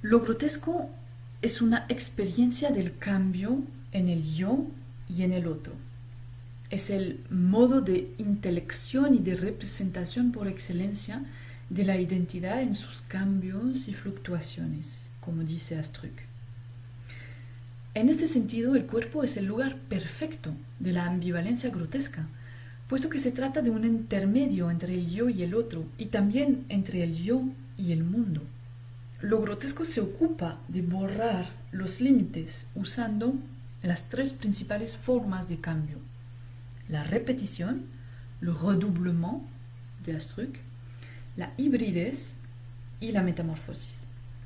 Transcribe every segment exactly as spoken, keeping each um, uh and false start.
Lo grotesco es una experiencia del cambio en el yo y en el otro. Es el modo de intelección y de representación por excelencia de la identidad en sus cambios y fluctuaciones, como dice Astruc. En este sentido, el cuerpo es el lugar perfecto de la ambivalencia grotesca, puesto que se trata de un intermedio entre el yo y el otro, y también entre el yo y el mundo. Lo grotesco se ocupa de borrar los límites usando las tres principales formas de cambio: la repetición, le redoublement de Astruc, la hibridez y la metamorfosis.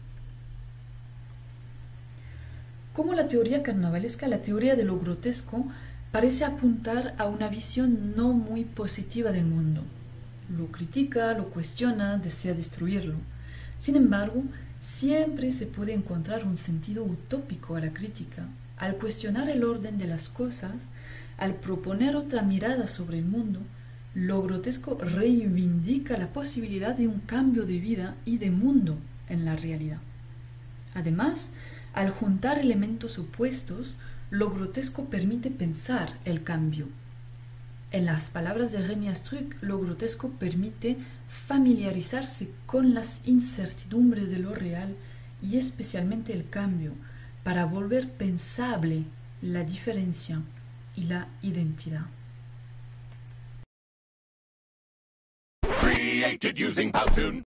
Como la teoría carnavalesca, la teoría de lo grotesco parece apuntar a una visión no muy positiva del mundo. Lo critica, lo cuestiona, desea destruirlo. Sin embargo, siempre se puede encontrar un sentido utópico a la crítica. Al cuestionar el orden de las cosas, al proponer otra mirada sobre el mundo, lo grotesco reivindica la posibilidad de un cambio de vida y de mundo en la realidad. Además, al juntar elementos opuestos, lo grotesco permite pensar el cambio. En las palabras de Rémy Astruc, lo grotesco permite familiarizarse con las incertidumbres de lo real y especialmente el cambio, para volver pensable la diferencia y la identidad. Created using Powtoon.